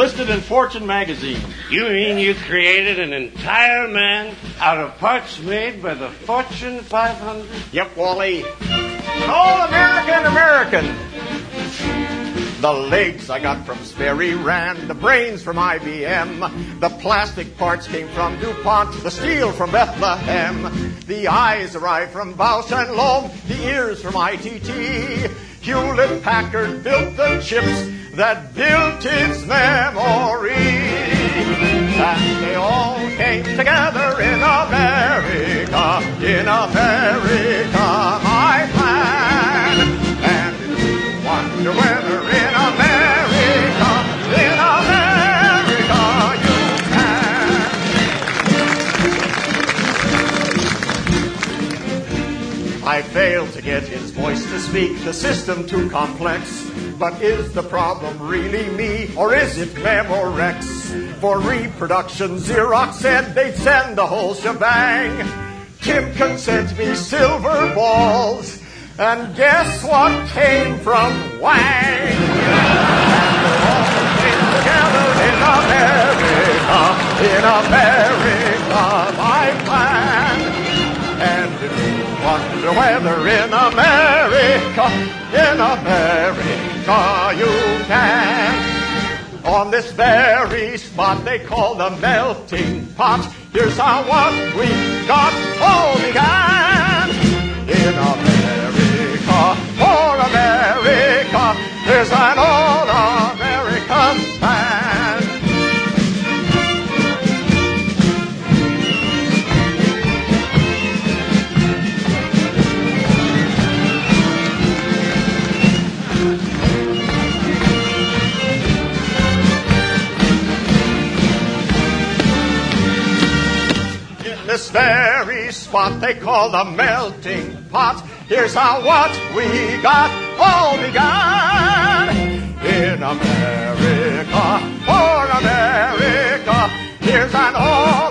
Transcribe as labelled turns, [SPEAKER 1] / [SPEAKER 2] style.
[SPEAKER 1] listed in Fortune magazine.
[SPEAKER 2] You mean you created an entire man out of parts made by the Fortune 500?
[SPEAKER 3] Yep, Wally. All American. The legs I got from Sperry Rand, the brains from IBM, the plastic parts came from DuPont, the steel from Bethlehem, the eyes arrived from Bausch and Lomb, the ears from ITT. Hewlett-Packard built the chips that built its memory. And they all came together in America, my plan. And you wonder whether in America you can. I failed to get his voice to speak, the system too complex. But is the problem really me, or is it Memorex? For reproduction, Xerox said they'd send the whole shebang. Timken sent me silver balls, and guess what came from Wang? And they all came together in America, my plan. And if you wonder whether in America you can. On this very spot they call the melting pot. Here's how what we got all began. In America, for America, there's an all-American band. This very spot they call the melting pot. Here's how what we got all began. In America, for America, here's an all